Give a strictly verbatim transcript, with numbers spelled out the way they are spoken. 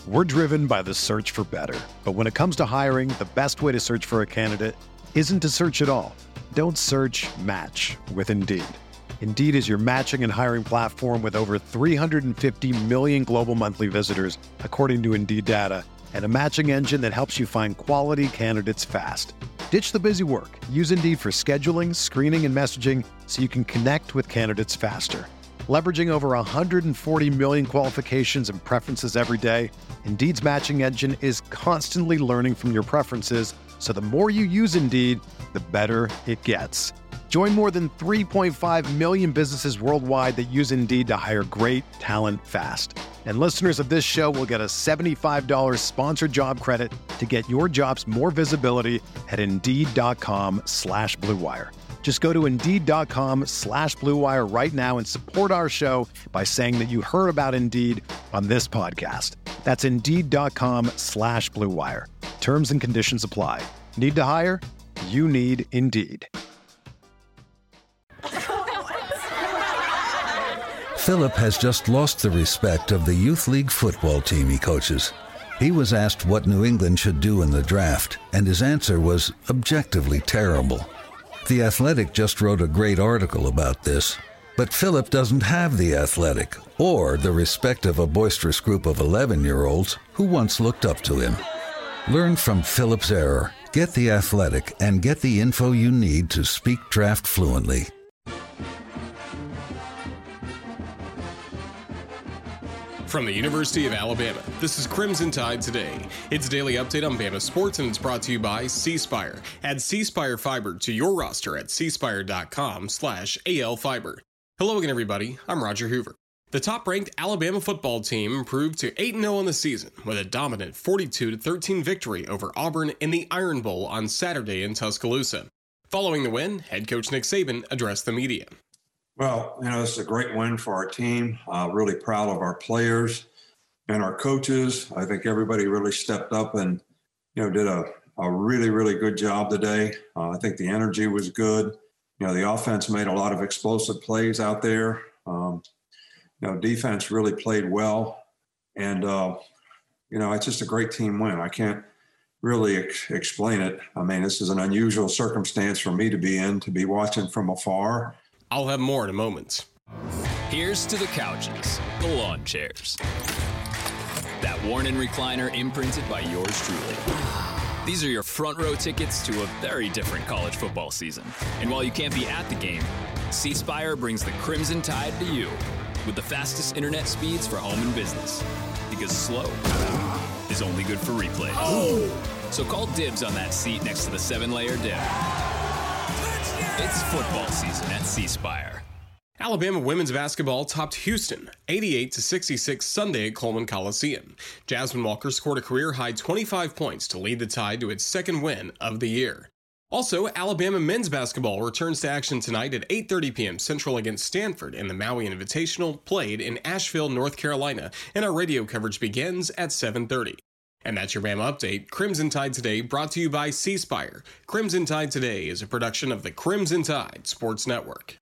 We're driven by the search for better. But when it comes to hiring, the best way to search for a candidate isn't to search at all. Don't search, match with Indeed. Indeed is your matching and hiring platform with over three hundred fifty million global monthly visitors, according to Indeed data, and a matching engine that helps you find quality candidates fast. Ditch the busy work. Use Indeed for scheduling, screening, and messaging so you can connect with candidates faster. Leveraging over one hundred forty million qualifications and preferences every day, Indeed's matching engine is constantly learning from your preferences, so the more you use Indeed, the better it gets. Join more than three point five million businesses worldwide that use Indeed to hire great talent fast. And listeners of this show will get a seventy-five dollars sponsored job credit to get your jobs more visibility at Indeed.com slash Blue Wire. Just go to Indeed.com slash Blue Wire right now and support our show by saying that you heard about Indeed on this podcast. That's Indeed.com slash Blue Wire. Terms and conditions apply. Need to hire? You need Indeed. Philip has just lost the respect of the youth league football team he coaches. He was asked what New England should do in the draft, and his answer was objectively terrible. The Athletic just wrote a great article about this, but Philip doesn't have The Athletic or the respect of a boisterous group of eleven-year-olds who once looked up to him. Learn from Philip's error, get The Athletic, and get the info you need to speak draft fluently. From the University of Alabama, this is Crimson Tide Today. It's a daily update on Bama sports, and it's brought to you by C Spire. Add C Spire Fiber to your roster at cspire.com slash ALFiber. Hello again, everybody. I'm Roger Hoover. The top-ranked Alabama football team improved to eight and oh in the season with a dominant forty-two to thirteen victory over Auburn in the Iron Bowl on Saturday in Tuscaloosa. Following the win, head coach Nick Saban addressed the media. Well, you know, this is a great win for our team. Uh, really proud of our players and our coaches. I think everybody really stepped up and, you know, did a, a really, really good job today. Uh, I think the energy was good. You know, the offense made a lot of explosive plays out there. Um, you know, defense really played well. And, uh, you know, it's just a great team win. I can't really ex- explain it. I mean, this is an unusual circumstance for me to be in, to be watching from afar. I'll have more in a moment. Here's to the couches, the lawn chairs, that worn in recliner imprinted by yours truly. These are your front row tickets to a very different college football season. And while you can't be at the game, C Spire brings the Crimson Tide to you with the fastest internet speeds for home and business. Because slow is only good for replay. Oh. So call dibs on that seat next to the seven-layer dip. It's football season at C Spire. Alabama women's basketball topped Houston eighty-eight to sixty-six Sunday at Coleman Coliseum. Jasmine Walker scored a career-high twenty-five points to lead the Tide to its second win of the year. Also, Alabama men's basketball returns to action tonight at eight thirty p.m. Central against Stanford in the Maui Invitational, played in Asheville, North Carolina, and our radio coverage begins at seven thirty. And that's your Bama Update. Crimson Tide Today, brought to you by C Spire. Crimson Tide Today is a production of the Crimson Tide Sports Network.